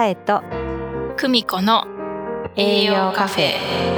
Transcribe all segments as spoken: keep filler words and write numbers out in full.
えと久美子の栄養カフェ。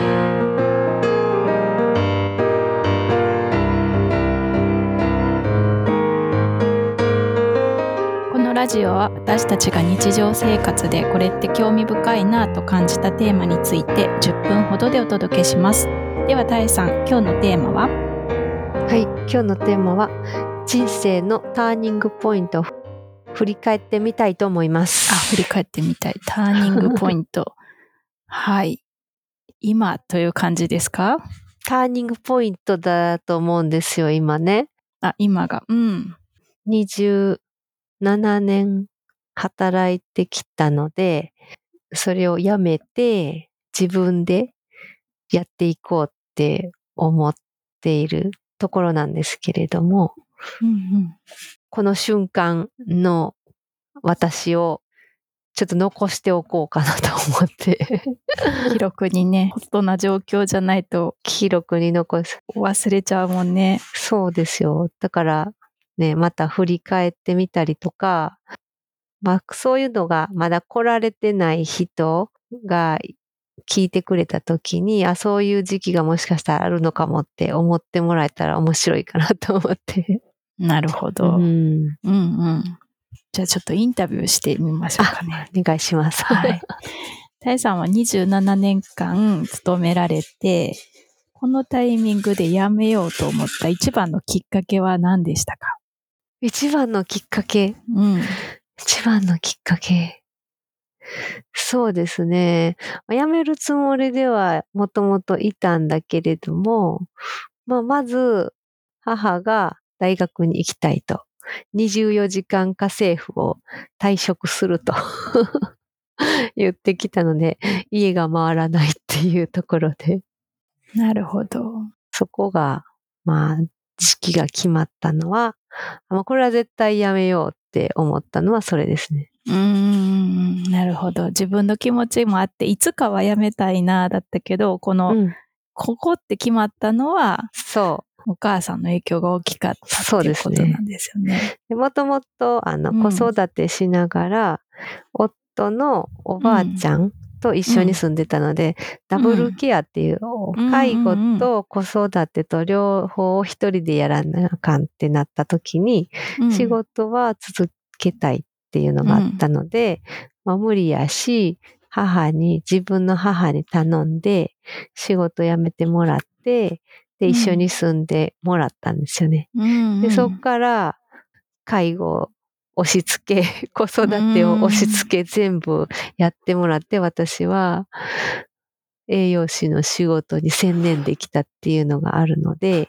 このラジオは私たちが日常生活でこれって興味深いなと感じたテーマについてじゅっぷんほどでお届けします。ではたえさん、今日のテーマは？ はい、今日のテーマは人生のターニングポイントを振り返ってみたいと思います。 あ、振り返ってみたい。ターニングポイント。はい。今という感じですか？ ターニングポイントだと思うんですよ、今ね。 あ、今が。うん。 にじゅうななねん働いてきたので、それをやめて自分でやっていこうって思っているところなんですけれども、 うんうん、 この瞬間の私をちょっと残しておこうかなと思って記録にね、ホットな状況じゃないと記録に残す。 忘れちゃうもんね。 そうですよ。だからね、また振り返ってみたりとか、まあそういうのがまだ来られてない人が聞いてくれた時に、あ、そういう時期がもしかしたらあるのかもって思ってもらえたら面白いかなと思って。 なるほど。 うん、 うんうん。じゃあちょっとインタビューしてみましょうかね。 お願いします。 はい。たえさんはにじゅうななねんかん勤められて、このタイミングで辞めようと思った一番のきっかけは何でしたか？ 一番のきっかけ。 うん。 一番のきっかけ。そうですね。辞めるつもりではもともといたんだけれども、まあ、まず母が大学に行きたいと。にじゅうよじかん家政婦を退職すると言ってきたので、家が回らないっていうところで。 なるほど。 そこが、まあ、時期が決まったのは、まあ、これは絶対やめようって思ったのはそれですね。 うーん、なるほど。自分の気持ちもあって、いつかはやめたいなだったけど、この、うん、ここって決まったのは、 そう。 お母さんの影響が大きかったっていうことなんですよね。 もともと、あの、子育てしながら、うん、夫のおばあちゃんと一緒に住んでたので、うん、ダブルケアっていう、うん、介護と子育てと両方を一人でやらなあかんってなった時に、うん、仕事は続けたいっていうのがあったので、うん、まあ、無理やし、母に、自分の母に頼んで、仕事辞めてもらって、で、一緒に住んでもらったんですよね。うん、で、そっから、介護、押し付け、子育てを押し付け、全部やってもらって、私は、栄養士の仕事に専念できたっていうのがあるので、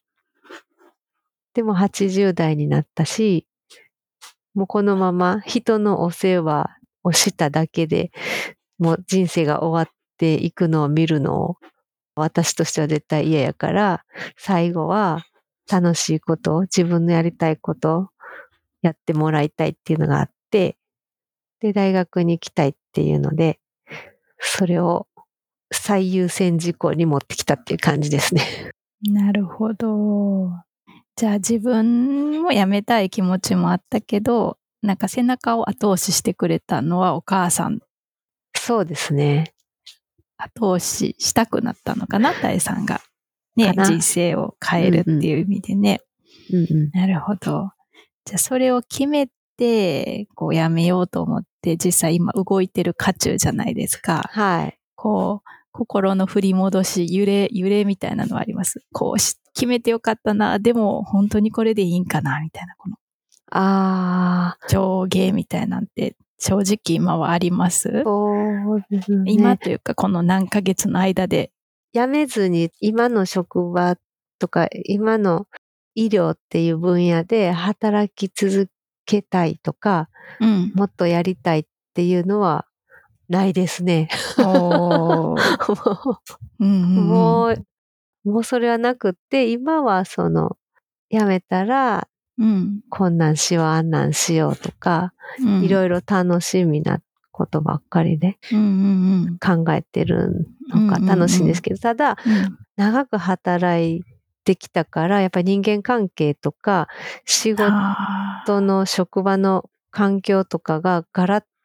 でもはちじゅう代になったし、もうこのまま人のお世話をしただけで、もう人生が終わっていくのを見るのを、私としては絶対嫌やから、最後は楽しいこと、自分のやりたいこと、やってもらいたいっていうのがあって、で、大学に行きたいっていうので、それを最優先事項に持ってきたっていう感じですね。 なるほど。じゃあ自分も辞めたい気持ちもあったけど、なんか背中を後押ししてくれたのはお母さん。 そうですね。 後押ししたくなったのかな、たえさんが。ね、人生を変えるっていう意味でね。 うんうん、 なるほど。じゃあそれを決めて、こうやめようと思って、実際今動いてる渦中じゃないですか。 はい。 こう、心の振り戻し、揺れ、揺れみたいなのはあります。こうし、決めてよかったな、でも本当にこれでいいんかな、みたいな、この。 ああ。 上下みたいなんて、正直今はあります？ そうですね。 今というか、この何ヶ月の間で。 辞めずに、今の職場とか、今の医療っていう分野で働き続けたいとか、うん、もっとやりたいっていうのはないですね。 おうんうんうん、 もう、もうそれはなくって、今はその、辞めたら、うん、こんなんしよう、あんなんしようとか、うん、いろいろ楽しみなことばっかりで考えてるのが楽しいんですけど、ただ、うん、長く働いてきたから、やっぱり人間関係とか、仕事の職場の環境とかがガラッ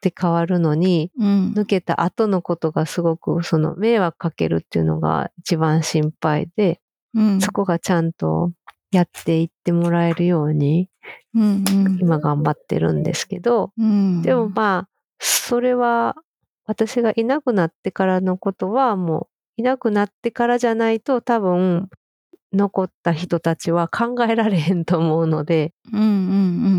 って変わるのに、 うん、 抜けた後のことがすごくその迷惑かけるっていうのが一番心配で、 うん、 そこがちゃんとやっていってもらえるように、 うん、 今頑張ってるんですけど、 うん、 でもまあ、それは私がいなくなってからのことはもう、いなくなってからじゃないと多分、残った人たちは考えられへんと思うので、 うん、うん、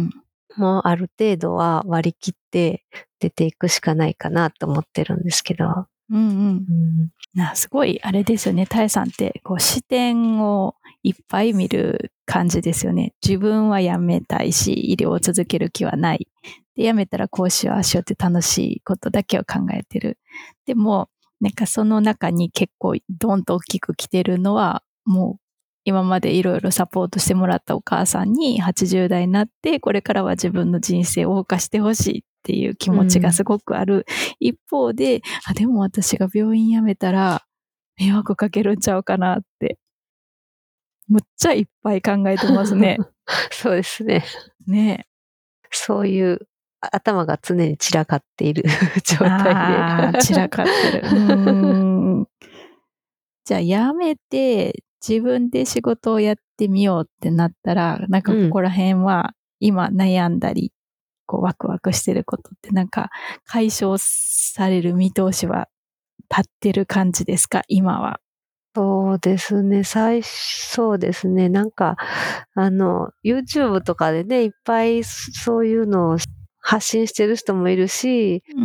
もうある程度は割り切って出ていくしかないかなと思ってるんですけど。 うん、うん。 うんなすごいあれですよね。タエさんってこう視点をいっぱい見る感じですよね。自分は辞めたいし、医療を続ける気はない。で、辞めたらこうしよう、ああしようって楽しいことだけを考えてる。でも、なんかその中に結構ドンと大きく来てるのは、もう今までいろいろサポートしてもらったお母さんにはちじゅう代になって、これからは自分の人生を謳歌してほしいっていう気持ちがすごくある。一方で、あ、でも私が病院辞めたら迷惑かけるんちゃうかなって、むっちゃいっぱい考えてますね。 そうですね。 ね。 そういう頭が常に散らかっている状態で。 ああ、散らかってる。うーん。じゃあ辞めて自分で仕事をやってみようってなったら、なんかここら辺は今悩んだり、こうワクワクしてることってなんか解消される見通しは立ってる感じですか、今は。 そうですね。最初、そうですね。なんか、あの、YouTube とかでね、いっぱいそういうのを発信してる人もいるし、 うん。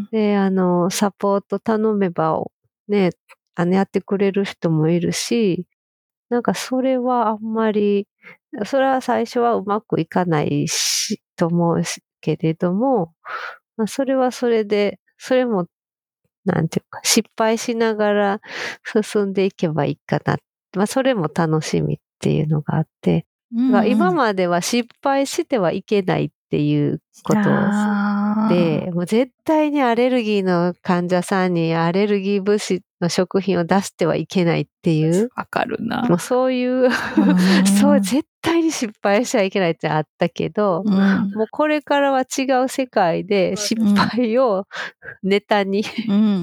で、あの、サポート頼めば、ね、あの、やってくれる人もいるし、なんかそれはあんまり、それは最初はうまくいかないし、と思うしけれども、まあ、それはそれで、それもなんていうか、失敗しながら進んでいけばいいかな。まあ、それも楽しみっていうのがあって、だからうんうん。 今までは失敗してはいけないっていうことああ。 で、もう絶対にアレルギーの患者さんにアレルギー物質の食品を出してはいけないっていう、 わかるな。 もうそういううーそう、 ん。 絶対に失敗しちゃいけないってあったけど、 うん。 もうこれからは違う世界で失うん。 敗をネタにうんうん。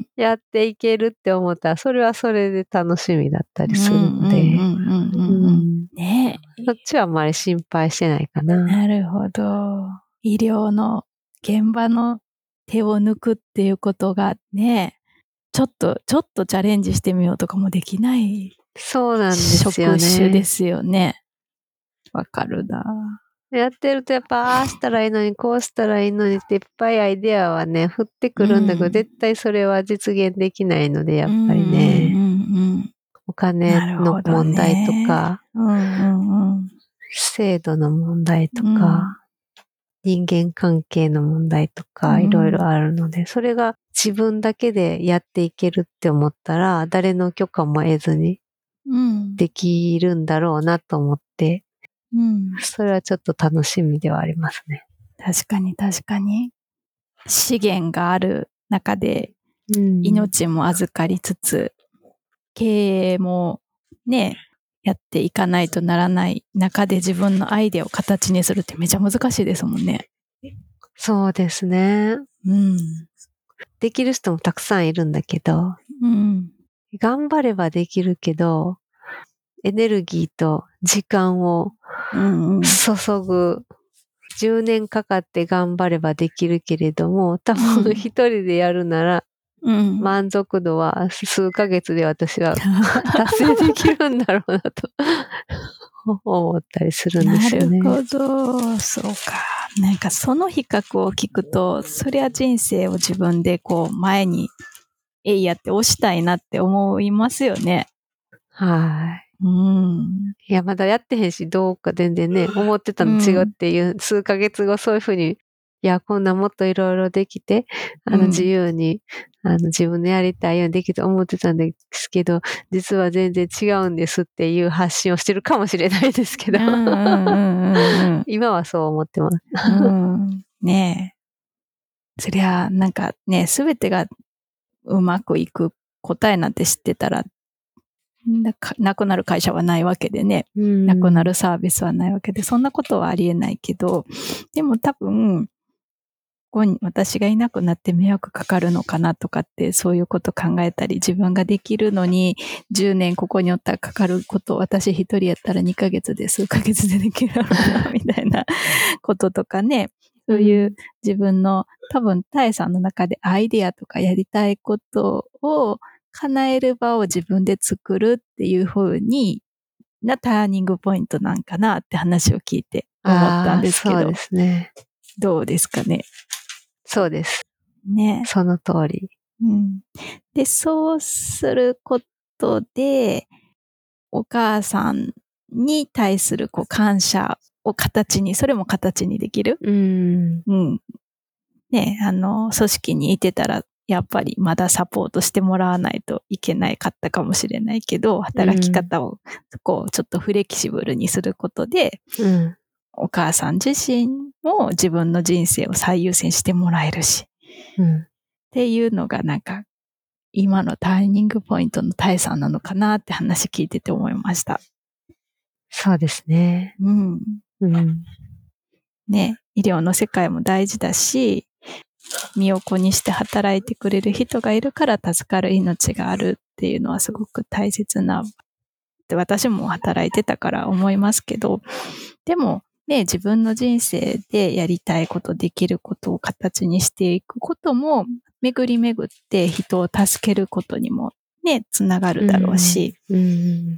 やっていけるって思ったら、それはそれで楽しみだったりするうんうんうんので、 うんううんうん。 ん。 ねそっちはあんまり心配してないかえ。 な。 なるほど。医療の現場の手を抜くっていうことがね、ちょっと、ちょっとチャレンジしてみようとかもできないそうなんですよ職種でね。 すよね。わかるな。 やってるとやっぱ、ああしたらいいのに、こうしたらいいのにっていっぱいアイデアはね、降ってくるんだけど、 うん。 絶対それは実現できないので、やうんうんっぱりね、 うんうん。 お金のなるほど問題とね。 か、 うんうんうん。 制度の問題とうん。 か、人間関係の問題とうか、いろいろん。 あるので、それが自分だけでやっていけるって思ったら、誰の許可も得ずにうん。 できるんだろうなと思って、 うん。 それはちょっと楽しみではありますね。 確かに確かに。資源がある中でうん。 命も預かりつつ、経営もね、やっていかないとならない中で自分のアイデアを形にするってめちゃ難しいですもんね。 そうですね。 うん。 できる人もたくさんいるんだけど、 うん。 頑張ればできるけど、エネルギーと時間をうんうん。 注ぐ、じゅうねんかかって頑張ればできるけれども、多うん分一人でやるなら、 うん。 満足度は数ヶ月で私は達成できるんだろうなと思ったりするんでなすよね。 るほど。そうか。なんかその比較を聞くと、そりゃ人生を自分でこう前に、えいやって押したいなって思いますよね。 はい。 うん。 いや、まだやってへんし、どうか全然ね、思ってたの違うっていう、数ヶ月後そういうふうに、いや、こんなもっといろいろできて、あの、 うん自由に、あの、自分のやりたいようにできて思ってたんですけど、実は全然違うんですっていう発信をしてるかもしれないですけど、 うんうんうんうん今はそう思ってます。 うん。うん。ねえ。そりゃ、なんかね、すべてがうまくいく答えなんて知ってたら、なかなくなる会社はないわけでね、 うんなくなるサービスはないわけで、そんなことはありえないけど、でも多分、 後に私がいなくなって迷惑かかるのかなとかって、そういうこと考えたり、自分ができるのにじゅうねんここにおったらかかることを私一人やったらにかげつで数ヶ月でできるのかなみたいなこととかね、そういう自分の多分タエさんの中でアイデアとかやりたいことを叶える場を自分で作るっていう風になターニングポイントなんかなって話を聞いて思ったんですけど。 そうですね。 どうですかね。 そうです。 ね。 その通り。 うん。で、そうすることで、お母さんに対するこう感謝を形に、それも形にできる。 うん。 うん。ね、あの、組織にいてたら、やっぱりまだサポートしてもらわないといけないかったかもしれないけど、働き方をこうちょっとフレキシブルにすることで、 うん、 お母さん自身も自分の人生を最優先してもらえるし、 うん、 っていうのがなんか今のターニングポイントのタエさんなのかなって話聞いてて思いました。 そうですね。 うん。 うん。 ね、医療の世界も大事だし、身を粉にして働いてくれる人がいるから助かる命があるっていうのはすごく大切な、で私も働いてたから思いますけど、でもね、自分の人生でやりたいこと、できることを形にしていくことも、巡り巡って人を助けることにもね、つながるだろうし、 うんうん、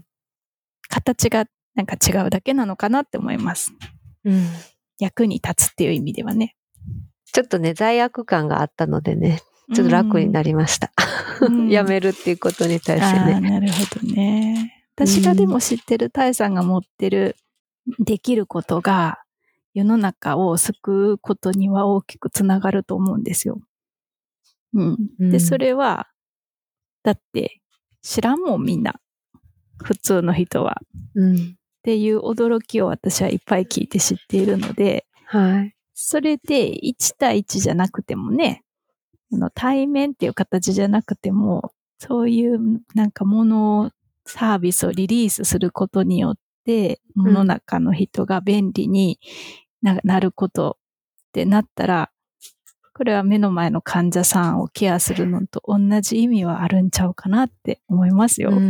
形がなんか違うだけなのかなって思います。 うん、 役に立つっていう意味ではね。 ちょっとね、罪悪感があったのでね、ちょっと楽になりました。うん、やめるっていうことに対してね。 あ、なるほどね。私がでも知ってるタエさんが持ってるできることが世の中を救うことには大きくつながると思うんですよ。うん。で、それは、だって知らんもんみんな。普通の人は。うん、っていう驚きを私はいっぱい聞いて知っているので、はい。それでいち対いちじゃなくてもね、対面っていう形じゃなくても、そういうなんかものを、サービスをリリースすることによって、世の中の人が便利になることってなったら、これは目の前の患者さんをケアするのと同じ意味はあるんちゃうかなって思いますよ。うん、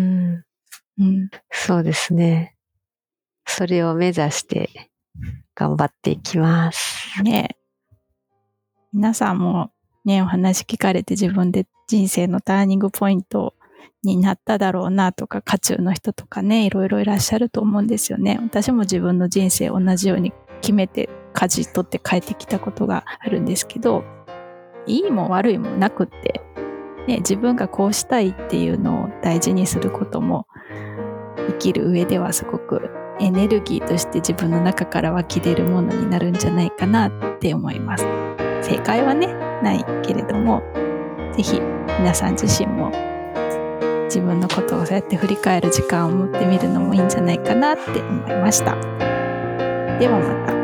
うん、そうですね。それを目指して頑張っていきます。 ね。皆さんもね、お話聞かれて自分で人生のターニングポイントになっただろうなとか、渦中の人とかね、いろいろいらっしゃると思うんですよね。私も自分の人生同じように決めて舵取って帰ってきたことがあるんですけど、いいも悪いもなくって、ね、自分がこうしたいっていうのを大事にすることも生きる上ではすごくエネルギーとして自分の中から湧き出るものになるんじゃないかなって思います。正解はね、ないけれども、ぜひ皆さん自身も自分のことをそうやって振り返る時間を持ってみるのもいいんじゃないかなって思いました。ではまた。